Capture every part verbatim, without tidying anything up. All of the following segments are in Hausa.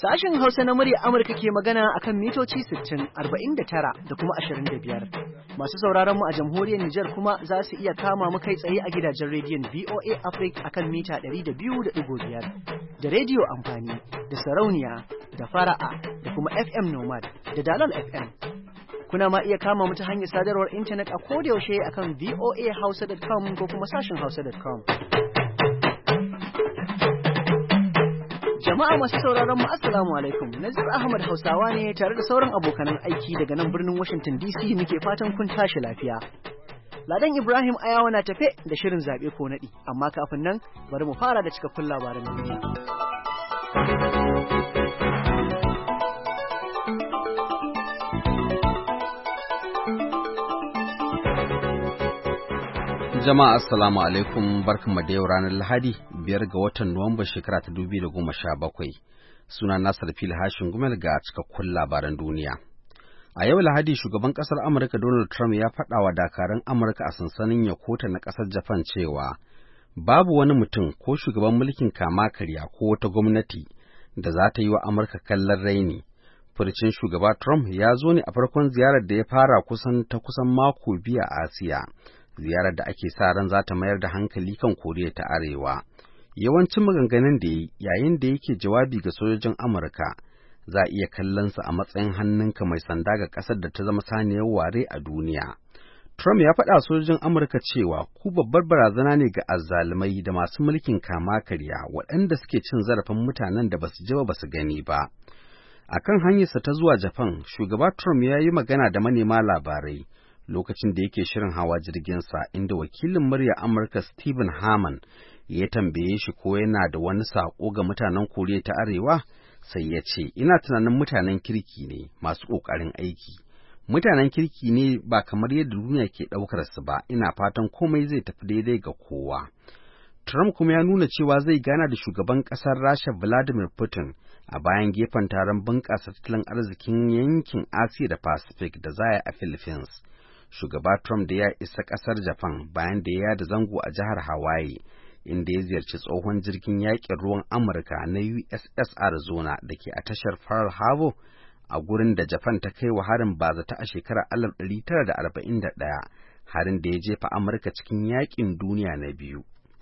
Sashen Hausa na murya Amurka ke magana akan mitoci sittin, arba'in da tara da kuma ashirin da biyar. Masu sauraron mu a jamhuriyar Nijar kuma za su iya kama mu kai tsaye a gidajen rediyon V O A Africa akan mita ɗari da biyu da ɗigo biyar. Da rediyo amfani, da sarauniya, da fara'a, da kuma F M Nomad, da Dalal F M. Kuna ma iya kama mu ta hanyar sadarwar intanet a kodayaushe akan v o a hausa dot com ko kuma sashen hausa dot com. Jama'a masu sauraron mu assalamu alaikum. Nazir Ahmad Hausawa ne tare da sauran abokanan aiki daga nan birnin Washington D C muke fatan kun tashi lafiya. Ladan Ibrahim Ayawa na tafe da shirin zabe ko nadi, amma kafin nan bari mu fara da cikakkun labaran duniya. Jama'a assalamu alaikum, barkanmu da yau ranar Lahadi biyar ga watan Nuwamba shekara ta dubu da goma sha bakwai. Suna Nasir Fil Hashin Gumel ga cikakkun labaran duniya. A yau Lahadi shugaban ƙasar Amurka Donald Trump ya faɗa wa dakarun Amurka a sansanin Yokota na ƙasar Japan cewa babu wani mutum ko shugaban mulkin kama karya ko wata gwamnati da za ta yi wa Amurka kallon raini. Furcin shugaba Trump ya zo ne a farkon ziyarar da ya fara kusan ta kusan mako biyu a Asiya. Ziyarar da ake sa ran za ta mayar da hankali kan Koriya ta Arewa. Yawancin maganganun da yi yayin da yake jawabi ga sojojin Amurka za a iya kallonsa a matsayin hannunka mai sanda ga ƙasar da ta zama saniyar ware a duniya. Trump ya faɗa sojojin Amurka cewa ku babbar barazana ne ga azzalumai da masu mulkin kama karya waɗanda suke cin zarafin mutanen da basu ji ba basu gani ba. A kan hanyarsa ta zuwa Japan, shugaba Trump ya yi magana da manema labarai lokacin da yake shirin hawa jirginsa, inda wakilin murya Amurka Stephen Harmon ya tambaye shi ko yana da wani saƙo ga mutanen Koriya ta Arewa, sai ya ce, ina tunanin mutanen kirki ne masu ƙoƙarin aiki. Mutanen kirki ne ba kamar yadda duniya ke ɗaukar su ba, ina fatan komai zai tafi daidai ga kowa. Trump kuma ya nuna cewa zai gana da shugaban ƙasar Rasha Vladimir Putin a bayan gefen taron bunƙasa tattalin arzikin yankin Asiya da Pacific da za a Philippines. Shugaba Trump da ya isa ƙasar Japan bayan da ya yada zango a jihar Hawaii, inda ya ziyarci tsohon jirgin yaƙin ruwan Amurka na U S S Arizona da ke a tashar Pearl Harbor, a gurin da Japan ta kai wa harin bazata a shekarar alif ɗari tara da arba'in da ɗaya, harin da ya jefa Amurka cikin yaƙin duniya na biyu.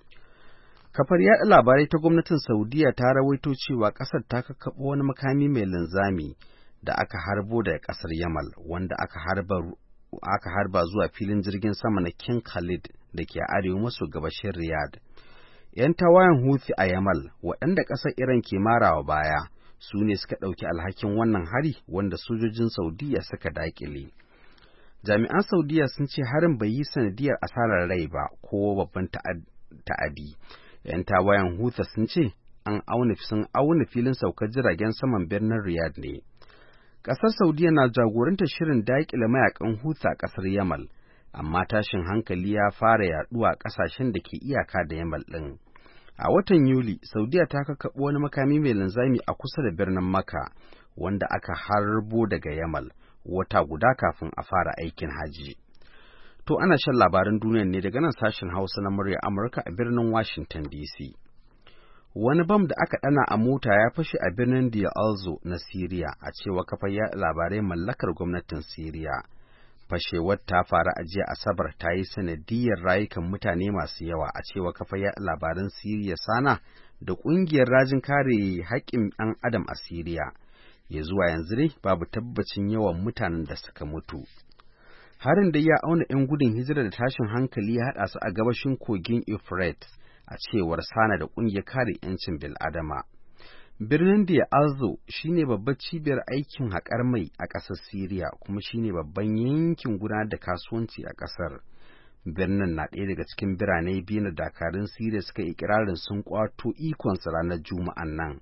Kafar yaɗa labarai ta gwamnatin Saudiya ta rawaito cewa ƙasar ta kakkaɓo wani makami mai linzami da aka harbo daga ƙasar Yamal, wanda aka harba aka harba zuwa filin jirgin sama na King Khalid da ke arewa maso gabashin Riyadh. ‘Yan tawayen Houthi a Yamal, waɗanda ƙasar Iran ke marawa baya, su ne suka ɗauki alhakin wannan hari wanda sojojin Saudiya suka daƙile. Jami'an Saudiya sun ce harin bai yi sanadiyar asarar rai ba ko babban ta'adi. ‘Yan tawayen Houthi sun ce an auna sun auna filin saukar jiragen saman birnin Riyadh ne. Ƙasar Saudiya na jagorantar shirin daƙile mayakan Houthi a ƙasar Yamal, amma tashin hankali ya fara yaɗuwa a ƙasashen da ke iyaka da Yamal ɗin. A watan Yuli, Saudiya ta kakkaɓo wani makami mai linzami a kusa da birnin Makka, wanda aka harbo daga Yamal, wata guda kafin a fara aikin hajji. To ana shan labaran duniya ne daga nan sashen Hausa na murya Amurka a birnin Washington D C. Wani bam da aka ɗana a mota ya fashe a birnin Deir al-Zor na Siriya, a cewa kafar yaɗa labarai mallakar gwamnatin Siriya. Fashewar ta faru a jiya Asabar ta yi sanadiyyar rayukan mutane masu yawa, a cewa kafar yaɗa labaran Siriya Sana da ƙungiyar rajin kare haƙƙin ɗan adam a Siriya. Ya zuwa yanzu dai babu tabbacin yawan mutanen da suka mutu. Harin da ya auna 'yan gudun hijira da tashin hankali ya haɗa su a gabashin kogin Euphrates, a cewar Sana da ƙungiyar kare 'yancin bil'adama. Birnin Deir al-Zor shi ne babbar cibiyar aikin haƙar mai a ƙasar Siriya, kuma shi ne babban yankin gudanar da kasuwanci a ƙasar. Birnin na ɗaya daga cikin birane biyu na dakarun Siriya suka yi ikirarin sun ƙwato ikonsa ranar Juma'an nan.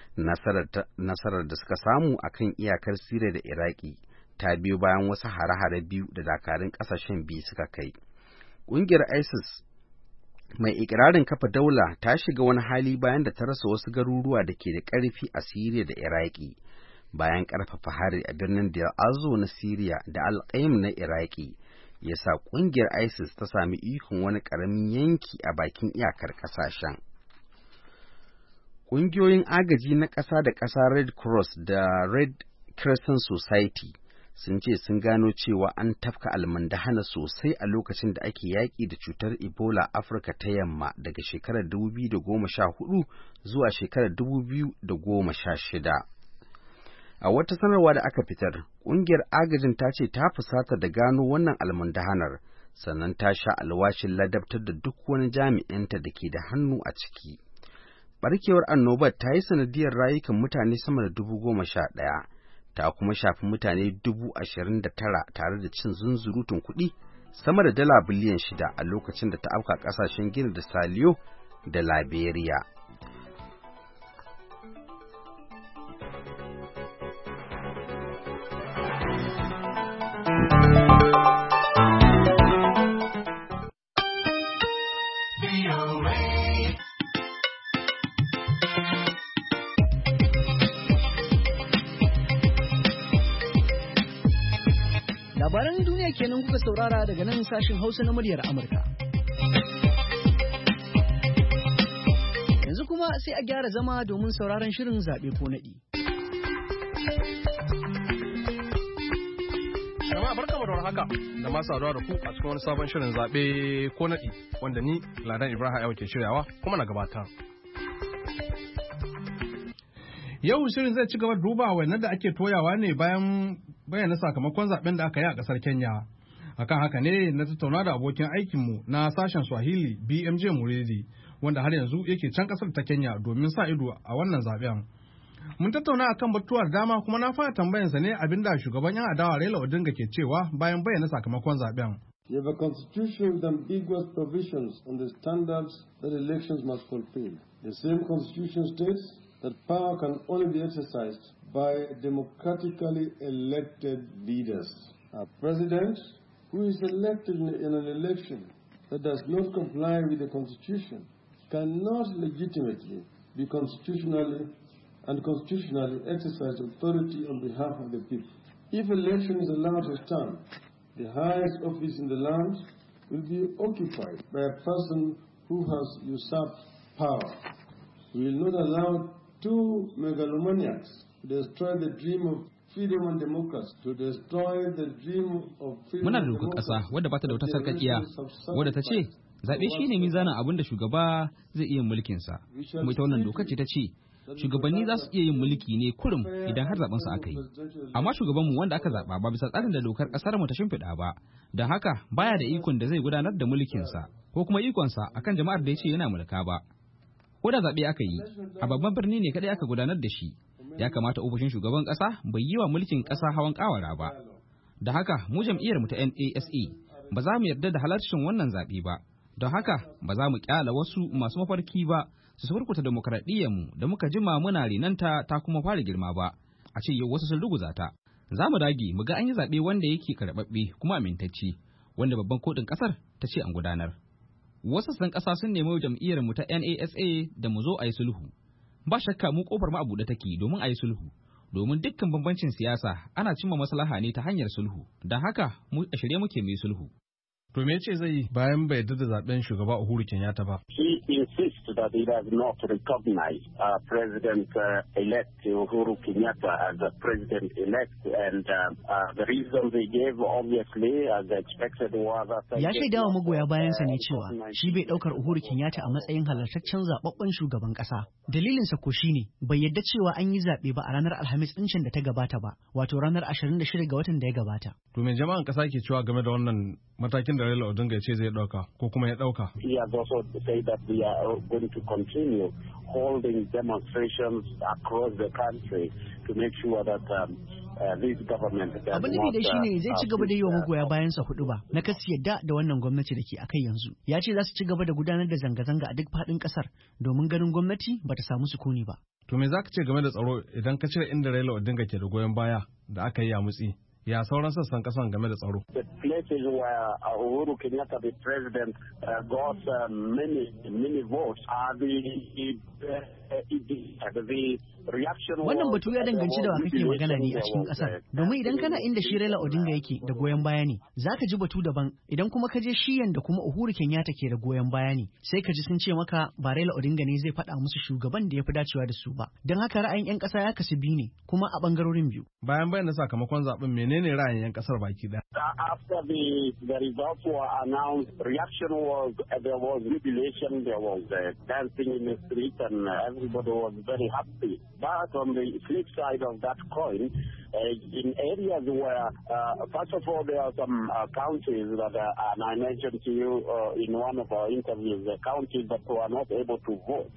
Nasarar da suka samu a kan iyakar Siriya da Iraki ta biyo bayan wasu hare-hare biyu da dakarun ƙasashen biyu suka kai. Ƙungiyar ISIS mai ikirarin kafa daula ta shiga wani hali bayan da ta rasa wasu garuruwa da ke da ƙarfi a Siriya da Iraki, bayan ƙarfafa hari a birnin Deir al-Zor na Siriya da Al-Qaim na Iraki, ya sa ƙungiyar ISIS ta sami ikon wani ƙaramin yanki a bakin iyakar ƙasashen. Ƙungiyoyin agaji na ƙasa da ƙasa Red Cross da Red Crescent Society sun ce sun gano cewa an tafka almandahana sosai a lokacin da ake yaƙi da cutar Ebola Afirka ta Yamma daga shekarar dubu biyu da goma sha hudu zuwa shekarar dubu biyu da goma sha shida. A wata sanarwa da aka fitar, ƙungiyar agajin ta ce ta fusata da gano wannan almundahanar, sannan ta sha alwashin ladabtar da duk wani jami'inta da ke da hannu a ciki. Barkewar annobar ta yi sanadiyar rayukan mutane sama da dubu goma sha ɗaya, ta kuma shafi mutane dubu ashirin da tara tare da cin zunzurutun kuɗi sama da dala biliyan shida a lokacin da ta afka ƙasashen Gini da Saliyo da Liberia. Labaran duniya kenan kuka saurara daga nan sashin Hausa na muryar Amurka. Yanzu kuma sai a gyara zama domin sauraron shirin zaɓe ko naɗi. Jama'a barkamu da haka da masu saduwa da ku a cikin wani sabon shirin zaɓe ko naɗi wanda ni Ladan Ibrahim Ayo ke shiryawa kuma na gabata. Yau shirin zai ci gaba da duba wannan da ake toyawa ne bayan bayyana sakamakon zaben da aka yi a ƙasar Kenya. Akan haka ne na tattauna da abokin aikinmu na sashen Swahili B M J Muridi wanda har yanzu yake can ƙasar ta Kenya domin sa ido a wannan zaben. Mun tattauna akan batuwar dama kuma na fara tambayansa ne abinda shugaban yan adawa Raila Odinga ke cewa bayan bayyana sakamakon zaben. You have a constitution with ambiguous provisions on the standards that elections must fulfill. The same constitution states that power can only be exercised by democratically elected leaders. A president who is elected in an election that does not comply with the Constitution cannot legitimately be constitutionally and constitutionally exercise authority on behalf of the people. If election is allowed to stand, the highest office in the land will be occupied by a person who has usurped power. We will not allow two megalomaniacs to destroy the dream of freedom and democracy, to destroy the dream of freedom. Muna da dokar ƙasa wadda ba ta da wata sarkakiya wadda ta ce zaɓe shi ne mizanin abin da shugaba zai iya mulkinsa. Kuma ita wannan dokar ce ta ce shugabanni za su iya yin mulki ne kurum idan har zaɓensu aka yi. Amma shugabanmu wanda aka zaɓa ba bisa tsarin da dokar ƙasar mu ta shimfiɗa ba, don haka baya da ikon da zai gudanar da mulkinsa ko kuma ikonsa akan jama'ar da ya ce yana mulka ba. Ko da zaɓe aka yi, a babban birni ne kaɗai aka gudanar da shi, ya kamata ofishin shugaban ƙasa bai yi wa mulkin ƙasa hawan ƙawara ba. Da haka, mu jam'iyyarmu ta N A S A ba za mu yarda da halarcin wannan zaɓe ba, don haka ba za mu ƙyala wasu masu mafarki ba su surkuta demokradiyyarmu da muka jima muna renanta ta kuma fara girma ba, a ce yau wasu sun ruguza ta. Za mu dage mu ga an yi zaɓe wanda yake karɓaɓɓe kuma amintacce, wanda babban koɗin ƙasar ta ce an gudanar. Wasu san ƙasa sun nemi jam'iyyar mu ta N A S A da mu zo a yi sulhu. Ba shakka mu kofar mu a buɗe take domin a yi sulhu. Domin dukkan bambancin siyasa ana cimma maslaha ne ta hanyar sulhu. Don haka mu a shirye muke mai sulhu. To me yace zai yi bayan bai yarda da zaben shugaba Uhuru Kenyatta ba? He insists that he does not recognize uh, President-elect uh, Uhuru Kenyatta as a President-elect, and uh, uh, the reason they gave, obviously, as expected, was that... Ya shaida wa magoya bayansa ne cewa shi bai ɗaukar Uhuru Kenyatta a matsayin halartaccen zaɓaɓɓen shugaban ƙasa. Dalilinsa ko shi ne bai yadda cewa an yi zaɓe ba a ranar Alhamis ɗincin da ta gabata ba, wato ranar ashirin da shida ga watan da ya gabata. To me jama'an ƙasa ke cewa game da wannan matakin da Raila Odinga ya ce zai ɗauka ko kuma ya ɗauka? He has also said that we are going to continue holding demonstrations across the country to make sure that um, uh, this government does not... Abin nufi da shi ne zai ci gaba da yi wa magoya bayansa hudu ba na kasu yadda da wannan gwamnati da ke a kai yanzu. Ya ce za su ci gaba da gudanar da zanga-zanga a duk faɗin ƙasar domin ganin gwamnati ba ta samu sukuni ba. To me za ka ce game da tsaro idan ka cire inda Raila Odinga ke da goyon baya da aka yi a mutsi? Ya sauran sassan kasan game da tsaro. The places where Uhuru Kenyatta, the president, uh, got uh, many, many votes are the, uh, the reaction. Wannan batu ya danganci da wa kake magana ne a cikin kasar. Domin idan kana inda shi Raila Odinga yake da goyon baya ne, zaka ji batu daban. Idan kuma ka je shiyan da kuma Uhuru Kenyatta ke da goyon baya ne, sai ka ji sun ce maka ba Raila Odinga ne zai faɗa musu shugaban da ya fi dacewa da su ba. Don haka ra'ayin 'yan ƙasa ya kasu biyu ne, kuma a ɓangarorin biyu. Bayan bayyana sakamakon zaɓen menene ra'ayin 'yan ƙasar baki ɗaya? After the, the results were announced, reaction was, uh, there was jubilation, there was uh, dancing in the street, and uh, everybody was very happy. But on the flip side of that coin, uh, in areas where, uh, first of all, there are some uh, counties that, uh, and I mentioned to you uh, in one of our interviews, the counties that were not able to vote.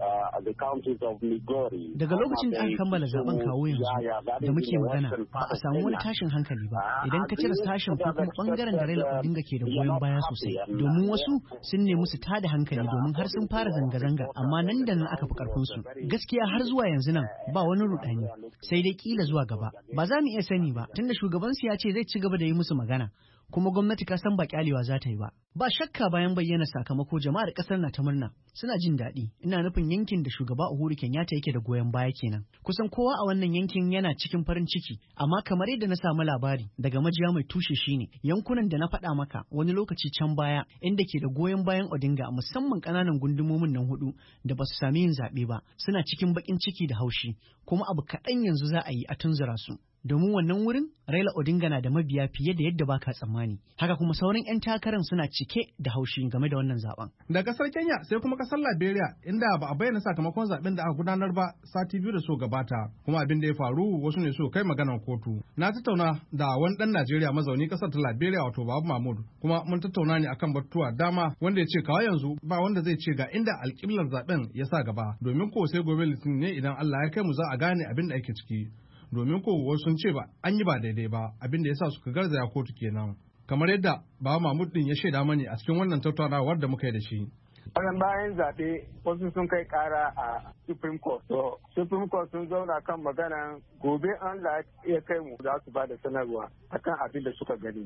Daga lokacin da aka kammala zaben kawo yanzu da muke magana ba a samu wani tashin hankali ba idan ka cire sashen ko kuma bangaren da Raila Odinga ke da goyon baya sosai domin wasu sun nemi su tada hankali domin har sun fara zanga-zanga amma nan da nan aka fi karfin su gaskiya har zuwa yanzu nan ba wani rudani sai dai kila zuwa gaba ba za mu iya sani ba tunda shugaban su ya ce zai ci gaba da yi musu magana kuma gwamnati ka san ba kyalewa za ta yi ba. Ba shakka bayan bayyana sakamako jama'ar kasar na ta murna suna jin daɗi ina nufin yankin da shugaba Uhuru Kenyatta yake da goyon baya kenan. Kusan kowa a wannan yankin yana cikin farin ciki amma kamar yadda na samu labari daga majiya mai tushe shine yankunan da na faɗa maka wani lokaci can baya inda ke da goyon bayan Odinga musamman ƙananan gundumomin nan hudu da ba su sami yin zaɓe ba suna cikin baƙin ciki da haushi kuma abu kaɗan yanzu za a yi a tunzura su. Domin wannan wurin Raila Odinga na da mabiya fiye da yadda baka tsammani. Haka kuma sauran 'yan takarar suna cike da haushi game da wannan zaben. Da kasar Kenya sai kuma kasar Liberia inda ba a bayyana sakamakon zaben da aka gudanar ba sati biyu da so gabata kuma abin da ya faru wasu ne so kai maganar kotu. Na tattauna da wani dan Najeriya mazauni kasar ta Liberia wato Babu Mahmud kuma mun tattauna ne akan batutuwa dama wanda ya ce kawai yanzu ba wanda zai ce ga inda alƙiblar zaben ya sa gaba domin ko sai gobe Litinin ne idan Allah ya kai mu za a gane abin da ake ciki. Domin ko sun ce ba an yi ba daidai ba abinda ya sa suka garzaya kotu kenan kamar yadda Baba Mahmud din ya shaida mani a cikin wannan tattaunawar da muka yi da shi. Wannan bayan zaɓe wasu sun kai ƙara a Supreme Court. So Supreme Court sun zauna kan magana gobe an ya kai mu za su ba da sanarwa akan abin da suka gani.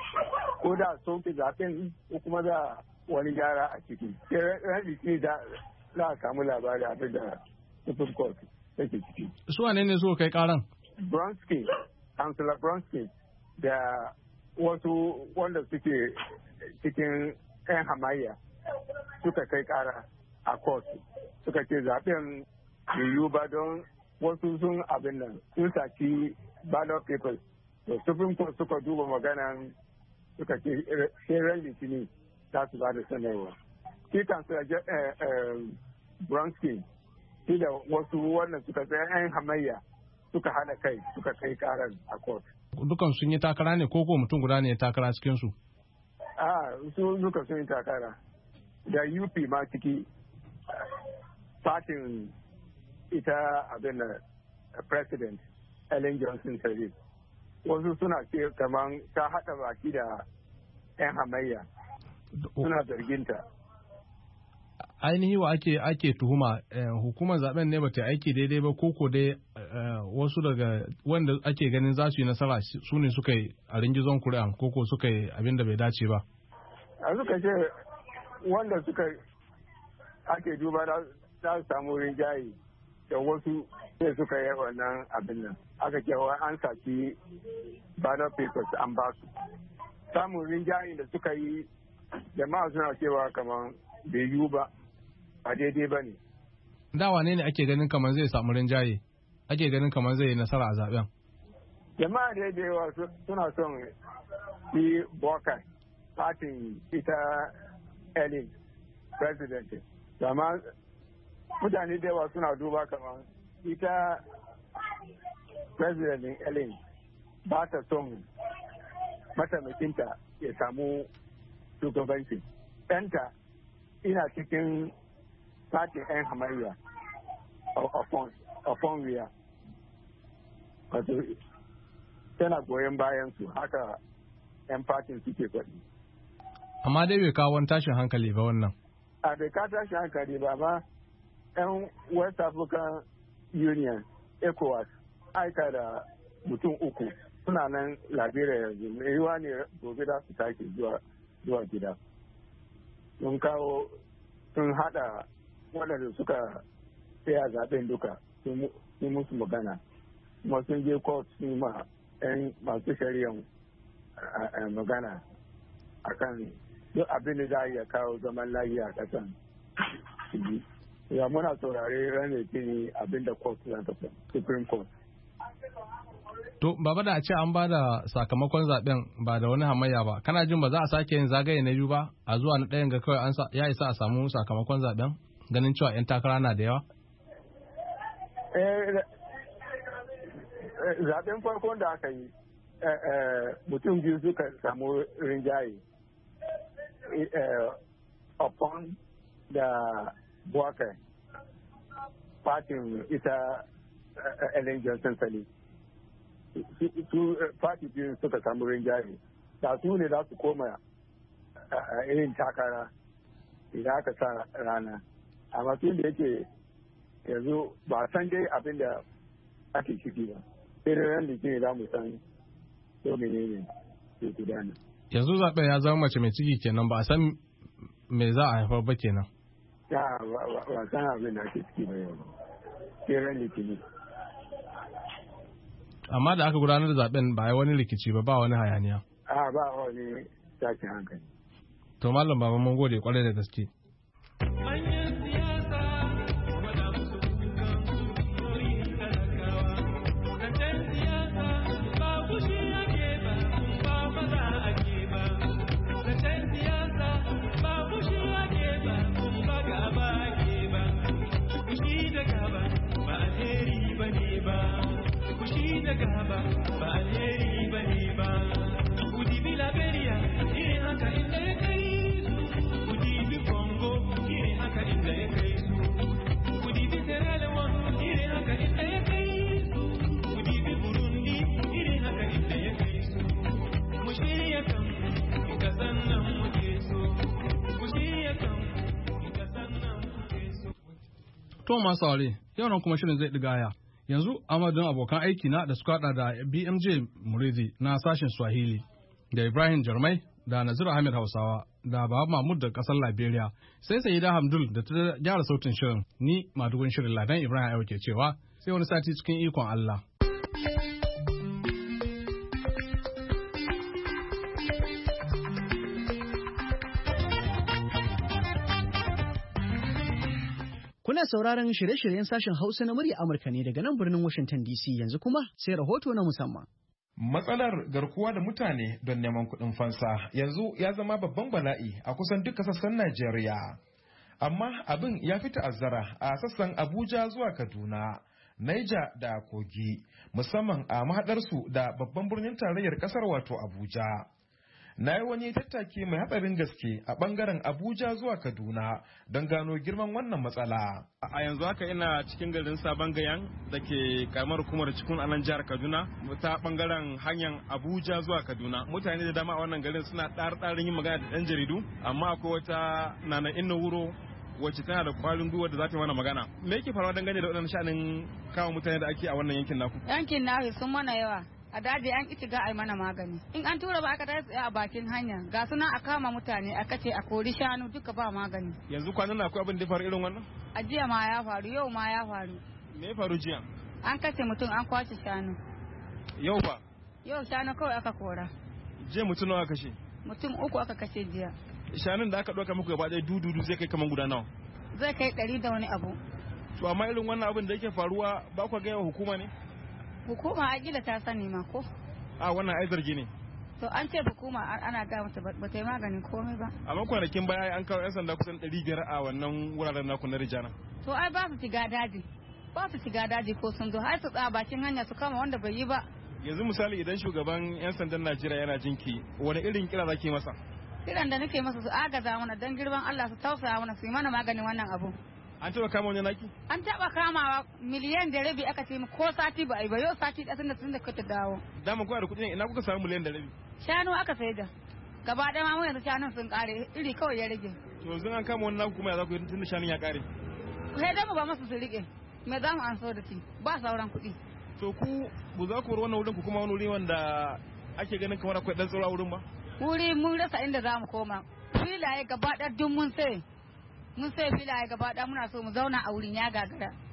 Ko da sun fi zaɓen ko kuma za wani gyara a ciki. Sai litini za a samu labari abin da Supreme Court take ciki. Su wane ne suka kai ƙaran? Bronski, Councilor Bronski da wasu wanda suke cikin 'yan hamayya suka kai kara a kotu suka ce zaben yiwu ba don wasu sun abin nan sun saki ballot papers to Supreme Court suka duba maganan suka ce shirin litini za su ba da sanarwa. Shi Councilor Bronski shi da wasu wannan suka tsaye 'yan hamayya suka hana kai suka kai karar a court. Dukan sun yi takara ne ko ko mutum guda ne ya takara cikin su? A su duka sun yi takara. Da U P ma ciki fatin ita abin da president Ellen Johnson Sirleaf. Wasu suna ce kamar ta haɗa baki da 'yan hamayya suna zarginta. Ainihi wa ake ake tuhuma hukumar zaben ne bata aiki daidai ba koko dai wasu daga wanda ake ganin za su yi nasara su ne suka yi a ringizon kuri'an koko suka yi abin da bai dace ba. A suka ce wanda suka ake duba za su samu rinjaye da wasu sai suka yi wannan abin nan aka ce an saki ballot papers an ba su samun rinjaye da suka yi jama'a suna cewa kamar bai yiwu ba a daidai ba ne. Da wane ne ake ganin kamar zai samu rinjaye? Ake ganin kamar zai yi nasara a zaben? Jama'a da yawa suna son yi Bokai, fatin ita Ellen, president. Amma mutane da yawa suna duba kamar ita president Ellen ba ta son mataimakinta ya samu shugabanci. Ɗanta ina cikin fatin 'yan hamayya a fonwiya wato tana goyon bayan su haka 'yan fatin suke faɗi. Amma dai bai kawo wani tashin hankali ba wannan. A bai kawo tashin hankali ba ma 'yan West African Union ECOWAS aika da mutum uku suna nan Liberia yanzu mai yiwa ne gobe za su sake zuwa gida. Sun kawo sun hada waɗanda suka tsaya zaben duka sun musu magana kuma sun je court sun ma 'yan masu shari'an magana akan duk abin da za a iya kawo zaman lafiya a ƙasan ya muna saurare ranar ne abin da court za ta Supreme Court. To, baba da a ce an ba da sakamakon zaben ba da wani hamayya ba, kana jin ba za a sake yin zagaye na biyu ba a zuwa na ɗayan ga kawai ya isa a samu sakamakon zaben ganin cewa 'yan takara na da yawa? Zaben farkon da aka yi mutum biyu suka samu rinjaye upon da Buwaka fatin ita Ellen Johnson Sali. Su fati biyu suka samu rinjaye da su ne za su koma irin takara idan aka sa rana. Amma tun da yake yanzu ba san dai abin da ake ciki ba. Sai da ran da ke za mu san ko menene ke gudana. Yanzu zaɓen ya zama mace mai ciki kenan ba a san me za a haifar ba kenan. Ya ba san abin da ake ciki ba yau. Sai ran da ke amma da aka gudanar da zaben ba ya wani rikici ba ba wani hayaniya. A ba wani tashin hankali. To Malam Baba mun gode kwarai da gaske. To masu aure, yau nan kuma shirin zai ɗiga aya. Yanzu amadin abokan aiki na da suka haɗa da B M J Murezi na sashen Swahili, da Ibrahim Jarmai, da Nazir Ahmed Hausawa, da Baba Mahmud da ƙasar Liberia, sai Sayyida Hamdul da ta gyara sautin shirin, ni madugun shirin Ladan Ibrahim Ayo ke cewa, sai wani sati cikin ikon Allah. Kuna sauraron shirye-shiryen sashen Hausa na murya Amurka ne daga nan birnin Washington D C yanzu kuma sai rahoto na musamman. Matsalar garkuwa da mutane don neman kuɗin fansa yanzu ya zama babban bala'i a kusan duka sassan Najeriya. Amma abin ya fi ta'azzara a sassan Abuja zuwa Kaduna, Niger da Kogi, musamman a mahaɗarsu da babban birnin tarayyar ƙasar wato Abuja. Na yi wani tattaki mai hatsarin gaske a bangaren Abuja zuwa Kaduna don gano girman wannan matsala. A yanzu haka ina cikin garin Sabon Gayan da ke karamar hukumar cikin anan jihar Kaduna ta bangaren hanyar Abuja zuwa Kaduna. Mutane da dama a wannan garin suna ɗar-ɗarin yin magana da ɗan jaridu, amma akwai wata Nana Inna Wuro wacce tana da kwarin gwiwa da za ta yi mana magana. Me yake faruwa dangane da waɗannan sha'anin kawo mutane da ake a wannan yankin naku? Yankin naku sun mana yawa. A daji an ƙi ga ai mana magani. In an tura ba aka tsaye a bakin hanya ga suna a kama mutane a kace a kori shanu duka ba magani. Yanzu kwanan na akwai abin da faru irin wannan? A jiya ma ya faru, yau ma ya faru. Me ya faru jiya? An kace mutum an kwace shanu. Yau ba? Yau shanu kawai aka kora. Jiya mutum nawa kashe? Mutum uku aka kashe jiya. Shanun da aka ɗauka muku gaba ɗaya dududu zai kai kaman guda nawa? Zai kai ɗari da wani abu. To amma irin wannan abin da yake faruwa ba ku gaya wa hukuma ne? Hukuma a gida ta sani ma ko? A wannan ai zargi ne. To an ce hukuma ana ga mata ba ta yi maganin komai ba. Amma kwanakin baya an kawo 'yan sanda kusan ɗari biyar a wannan wuraren naku na Rijana. To ai ba su shiga daji. Ba su shiga daji ko sun zo har su tsaya bakin hanya su kama wanda bai yi ba. Yanzu misali idan shugaban 'yan sandan Najeriya yana jinki wani irin kira zaki masa? Kiran da nake masa su agaza mana don girman Allah su tausaya mana su yi mana maganin wannan abu. An taɓa kama wani naki? An taɓa kamawa miliyan da rabi aka ce ko sati ba a yi ba yau sati ɗaya da sun da ta dawo. Dama kuwa da kuɗi ina kuka samu miliyan da rabi? Shanu aka sai da. Gaba ɗaya ma mu yanzu shanun sun ƙare iri kawai ya rage. To yanzu an kama wani naku kuma ya za ku yi tun da shanun ya ƙare? Sai dai mu ba masu su riƙe. Me za mu an so da shi ba sauran kuɗi. To ku bu za ku bar wannan wurin ku kuma wani wuri wanda ake ganin kamar akwai ɗan tsoro a wurin ba? Wuri mun rasa inda za mu koma. Filaye gaba ɗaya duk mun sai. Mun sai filaye gaba ɗaya muna so mu zauna a wurin ya gagara.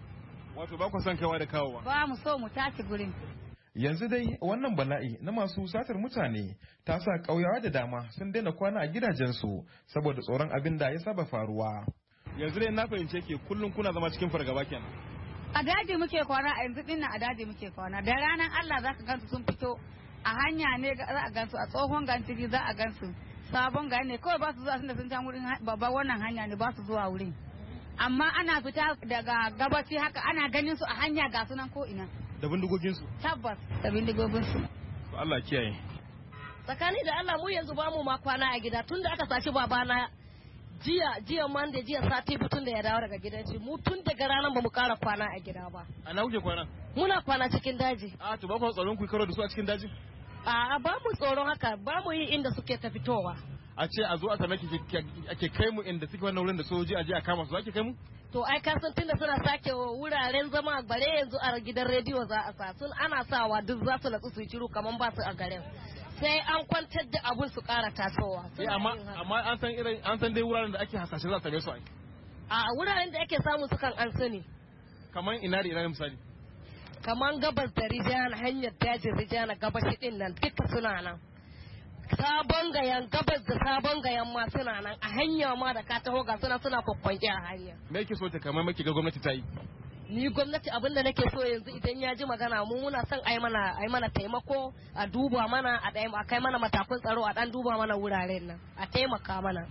Wato ba ku son kaiwa da kawowa? Ba mu so mu tashi gurin. Yanzu dai wannan bala'i na masu satar mutane ta sa ƙauyawa da dama sun daina kwana a gidajensu saboda tsoron abin da ya saba faruwa. Yanzu dai na fahimce ke kullum kuna zama cikin fargaba kenan. A daji muke kwana a yanzu dinnan a daji muke kwana. Da ranar Allah za ka gansu sun fito a hanya ne za a gansu a tsohon gantiri za a gansu. Sabon gari ne kawai ba su zuwa tunda sun can wurin babban wannan hanya ne ba su zuwa wurin. Amma ana fita daga gabaci haka ana ganin su a hanya ga sunan ko ina. Da bindigogin su? Tabbas da bindigogin su. Allah kiyaye. Tsakani da Allah mu yanzu ba mu ma kwana a gida tunda aka saci babana jiya jiya man da jiya sati tun da ya dawo daga gidan shi mu tun daga ranar ba mu kara kwana a gida ba. A na kuke kwana? Muna kwana cikin daji. A to ba ku tsoron ku karo da su a cikin daji? A ba mu tsoron haka ba mu yi inda suke ta fitowa. A ce a zo a same ki ake kai mu inda suke wannan wurin da sojoji a je a kama su ake kai mu? To ai ka san tunda suna sake wuraren zama bare yanzu a gidan rediyo za a sa sun ana sawa duk za su natsu su shiru kaman ba su a garin. Sai an kwantar da abun su kara tasowa. Eh amma amma an san irin an san dai wuraren da ake hasashe za su same su ai. A wuraren da ake samu su kan an sani. Kaman ina da ina misali. Kaman gabas da Rijana hanyar dajin Rijana gabashi din nan duka suna nan. Sabon gayan gabas da sabon gayan ma suna nan a hanya ma da ka taho ga suna suna kwakwanke a hanya. Me yake so ta kamar maki ga gwamnati ta yi? Ni gwamnati abin da nake so yanzu idan ya ji magana mu muna son ai mana ai mana taimako a duba mana a dai a kai mana matakun tsaro a dan duba mana wuraren nan a taimaka mana.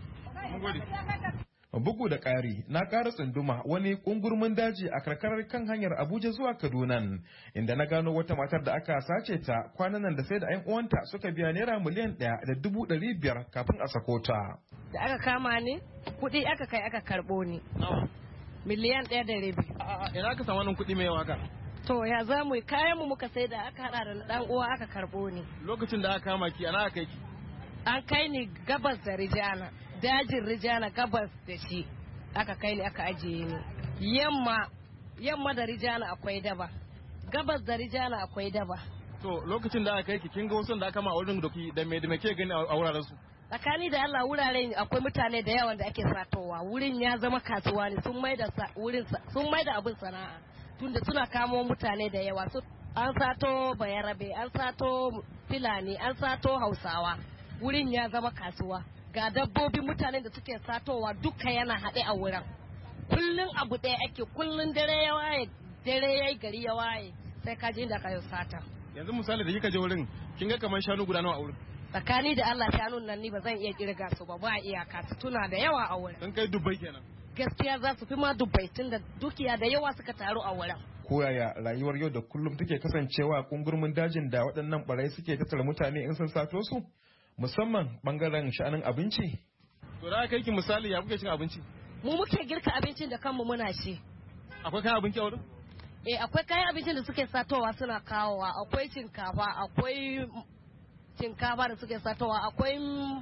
Bugu da ƙari na ƙara tsunduma wani ƙungurmin daji a karkarar kan hanyar Abuja zuwa Kaduna inda na gano wata matar da aka sace ta kwanan nan da sai da ƴan uwanta suka biya naira miliyan ɗaya da dubu ɗari biyar kafin a sako ta. Da aka kama ni kuɗi aka kai aka karɓo ni. Miliyan ɗaya da rabi. Ina aka samu wannan kuɗi mai yawa haka? To ya za mu yi kayan mu muka sai da aka haɗa da ɗan uwa aka karɓo ni. Lokacin da aka kama ki ana aka kai ki? An kai ni gabas da Rijana. Dajin Rijana gabas da shi aka kai ni aka ajiye ni yamma yamma da Rijana akwai daba gabas da Rijana akwai daba. To lokacin da aka kai ki kin ga wasu da aka ma wurin doki da me da me ke gani a wuraren su? Tsakani da Allah wuraren akwai mutane da yawan da ake satowa wurin ya zama kasuwa ne sun maida wurin sun maida abin sana'a tunda suna kamo mutane da yawa an sato Bayarabe an sato Fulani an sato Hausawa wurin ya zama kasuwa. Ga dabbobin mutanen da suke satowa duka yana haɗe a wurin kullum abu ɗaya ake kullum dare ya waye dare yayi gari ya waye sai ka je inda ka yi sata. Yanzu misali da kika je wurin kin ga kamar shanu guda nawa a wurin? Tsakani da Allah shanun nan ni ba zan iya kirga su ba ba iyaka su tuna da yawa a wurin. Sun kai dubbai kenan. Gaskiya za su fi ma dubbai tun da dukiya da yawa suka taru a wurin. Ko yaya rayuwar yau da kullum take kasancewa kungurmin dajin da waɗannan barai suke tattara mutane in sun sato su? Musamman bangaren sha'anin abinci? To da kai ki misali ya kuke cin abinci? Mu muke girka abincin da kanmu muna shi. Akwai kayan abinci a wurin? Eh akwai kayan abincin da suke satowa suna kawowa, akwai shinkafa, akwai shinkafa da suke satowa, akwai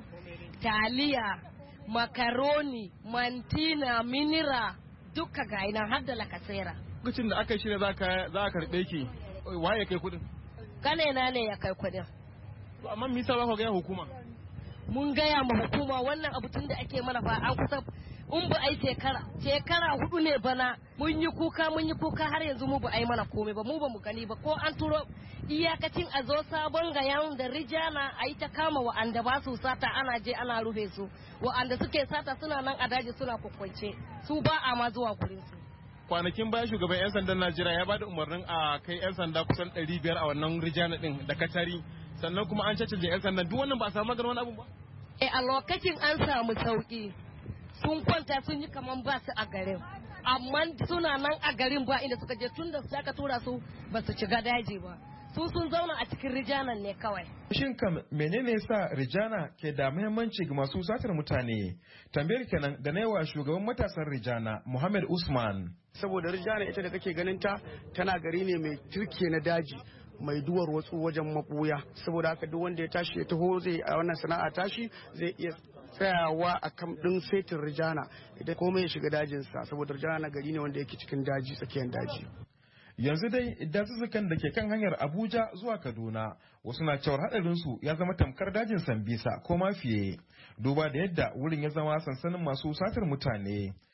taliya, makaroni, mantina, minira, duka ga ina har da lakasera. Lokacin da aka yi shi ne za a karɓe ki, waye kai kuɗin? Kanena ne ya kai kuɗin. To amma me yasa ba ku gaya hukuma? Mun gaya ma hukuma wannan abu tun da ake mana fa an kusa in ba ai shekara shekara hudu ne bana mun yi kuka mun yi kuka har yanzu mu ba ai mana komai ba mu ba mu gani ba ko an turo iyakacin a zo sabon gayan da Rijana a yi ta kama wa'anda ba su sata ana je ana rufe su wa'anda suke sata suna nan a daji suna kwakwance su ba a ma zuwa gurin su. Kwanakin baya shugaban 'yan sandan Najeriya ya bada umarnin a kai 'yan sanda kusan ɗari biyar a wannan Rijana din da Katari. Sannan kuma an caccanje 'yan sandan duk wannan ba a samu maganin wani abu ba? Eh a lokacin an samu sauki sun kwanta sun yi kaman ba su a garin amma suna nan a garin ba inda suka je tun da su aka tura su ba su shiga daji ba su sun zauna a cikin Rijanan ne kawai. Shin kam menene yasa Rijana ke da muhimmanci ga masu satar mutane? Tambayar kenan da na yawa shugaban matasan Rijana Muhammad Usman. Saboda Rijana ita da kake ganin ta tana gari ne mai turke na daji. Mai duwar watsu wajen mabuya saboda haka duk wanda ya tashi ya taho zai a wannan sana'a tashi zai iya tsayawa a kan din setin Rijana idan komai ya shiga dajinsa saboda Rijana gari ne wanda yake cikin daji tsakiyar daji. Yanzu dai dazuzzukan da ke kan hanyar Abuja zuwa Kaduna wasu na cewar hadarinsu ya zama tamkar dajin Sambisa ko ma fiye duba da yadda wurin ya zama sansanin masu satar mutane.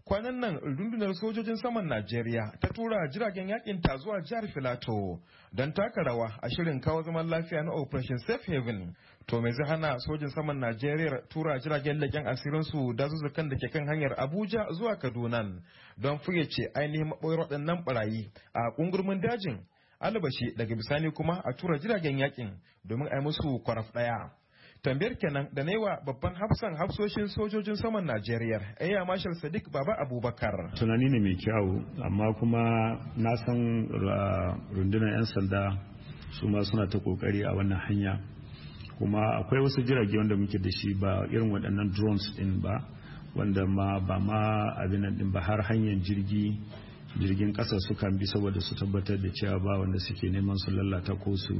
kwanan nan rundunar sojojin saman Najeriya ta tura jiragen yakin ta zuwa jihar Filato don taka rawa a shirin kawo zaman lafiya na Operation Safe Haven. To me zai hana sojin saman Najeriya tura jiragen leƙen asirin su dazuzzukan da ke kan hanyar Abuja zuwa Kaduna don fayyace ainihin maɓoyar waɗannan barayi a kungurmin dajin? Albashi daga bisani kuma a tura jiragen yakin domin a yi musu kwaraf ɗaya. Tambayar kenan da na yi wa babban hafsan hafsoshin sojojin saman Najeriya, Air Marshal Sadiq Baba Abubakar. Tunani ne mai kyau, amma kuma na san rundunar 'yan sanda su ma suna ta kokari a wannan hanya. Kuma akwai wasu jirage wanda muke da shi ba irin waɗannan drones din ba, wanda ma ba ma abin din ba har hanyar jirgi jirgin ƙasa sukan bi saboda su tabbatar da cewa ba wanda suke neman su lalata ko su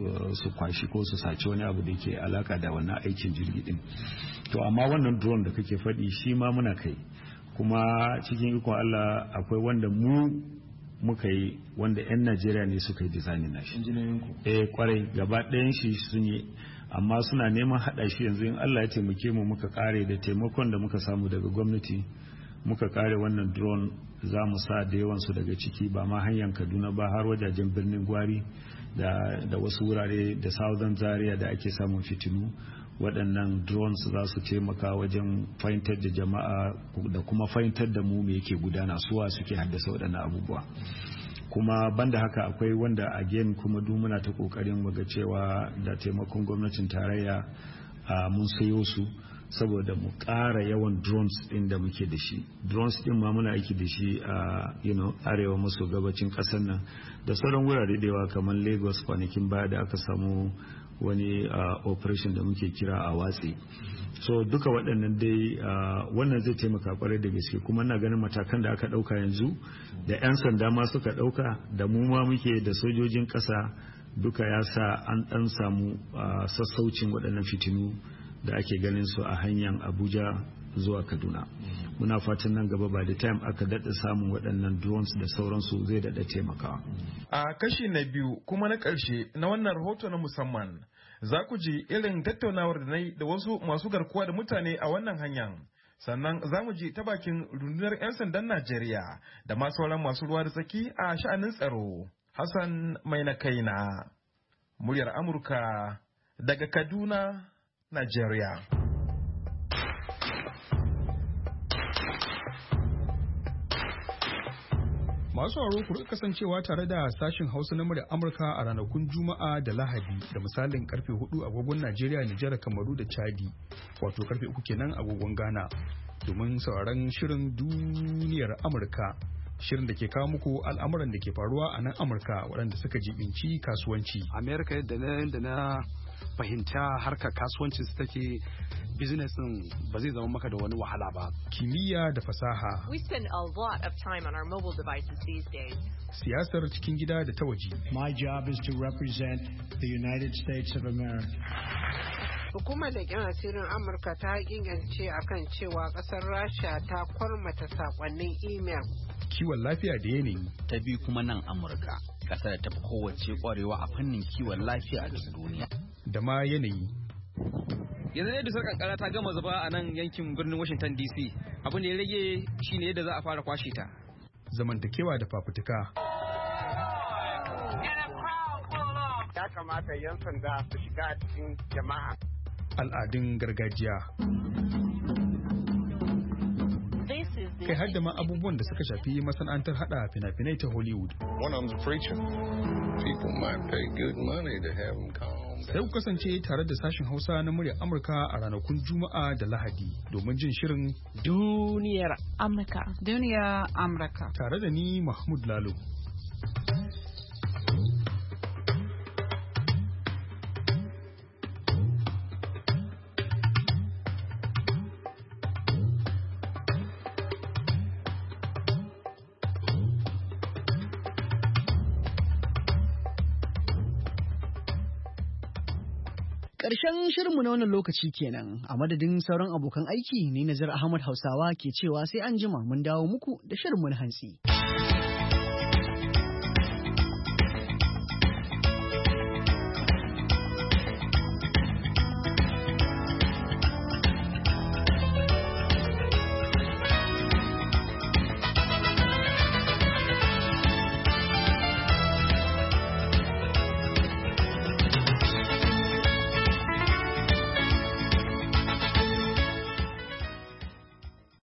su kwashi ko su saci wani abu da ke alaka da wannan aikin jirgi din. To amma wannan drone da kake faɗi shi ma muna kai, kuma cikin ikon Allah akwai wanda mu muka yi wanda 'yan Najeriya ne suka yi designing nashi. Eh kwarai gaba ɗayan shi sun yi, amma suna neman haɗa shi yanzu in Allah ya taimake mu muka kare da taimakon da muka samu daga gwamnati muka kare wannan drone za mu sa da yawansu daga ciki ba ma hanyar Kaduna ba har wajajen birnin Gwari da, da wasu wurare da Southern Zaria da ake samun fitinu. Waɗannan drones za su taimaka wajen fahimtar da jama'a da kuma fahimtar da mu me yake gudana, suwa suke haddasa waɗannan abubuwa. Kuma banda haka akwai wanda again kuma duk muna ta kokarin muga cewa da taimakon gwamnatin tarayya mun sayo su saboda mu ƙara yawan drones ɗin da muke da shi. Drones ɗin ma muna aiki da shi a you know, arewa maso gabacin ƙasar nan da sauran wurare da yawa kamar Lagos kwanakin baya da aka samu wani uh, operation da muke kira a watsi. So duka waɗannan dai uh, wannan zai taimaka kwarai da gaske, kuma na ganin matakan da aka ɗauka yanzu da 'yan sanda ma suka ɗauka da mu ma muke da sojojin ƙasa duka ya sa an ɗan samu uh, sassaucin waɗannan fitinu da ake ganin su a hanyar Abuja zuwa Kaduna. Muna fatan nan gaba ba da time aka daɗa samun waɗannan drones da sauransu zai daɗa taimakawa. A kashi na biyu kuma na ƙarshe na wannan rahoto na musamman za ku ji irin tattaunawar da na yi da wasu masu garkuwa da mutane a wannan hanyar. Sannan za mu ji ta bakin rundunar 'yan sandan Najeriya da ma sauran masu ruwa da tsaki a sha'anin tsaro. Hassan mai na kaina, muryar Amurka daga Kaduna, Najeriya. Masu sauraro ku kasancewa tare da sashin Hausa na muryar Amurka a ranakun Juma'a da Lahadi da misalin karfe hudu agogon Najeriya, Nijar, Kamaru da Chadi, wato karfe uku kenan agogon Ghana, domin sauraron shirin duniyar Amurka. Shirin da ke kawo muku al'amuran da ke faruwa a nan Amurka waɗanda suka jibinci kasuwanci. Amerika yadda na, na fahimta harkar kasuwancin su take, business din ba zai zama maka da wani wahala ba. Kimiyya da fasaha. We spend a lot of time on our mobile devices these days. Siyasar cikin gida da ta waje. My job is to represent the United States of America. Hukumar da kyan asirin Amurka ta ingance akan cewa kasar Rasha ta kwarmata sakonnin email. Kiwon lafiya da yanayi. Ta biyu kuma nan Amurka, kasar da ta fi kowace kwarewa a fannin kiwon lafiya a duniya. Da ma yanayi. Yanzu ne dusar kankara ta gama zuba a nan yankin birnin Washington D C. Abin da ya rage shine yadda za a fara kwashe ta. Zamantakewa da fafutuka. Ya kamata 'yan sanda su shiga cikin jama'a. Al'adun gargajiya. Kai har da ma abubuwan da suka shafi masana'antar hada fina-finai ta Hollywood. One of them's a preacher. People might pay good money to have him calm. Sai ku kasance tare da sashin Hausa na muryar Amurka a ranakun Juma'a da Lahadi domin jin shirin Duniyar Amurka. Duniyar Amurka. Tare da ni Mahmud Lalo. Ƙarshen shirinmu na wannan lokaci kenan, a madadin sauran abokan aiki ne Nazar Ahmad Hausawa ke cewa sai an jima mun dawo muku da shirinmu na hantsi.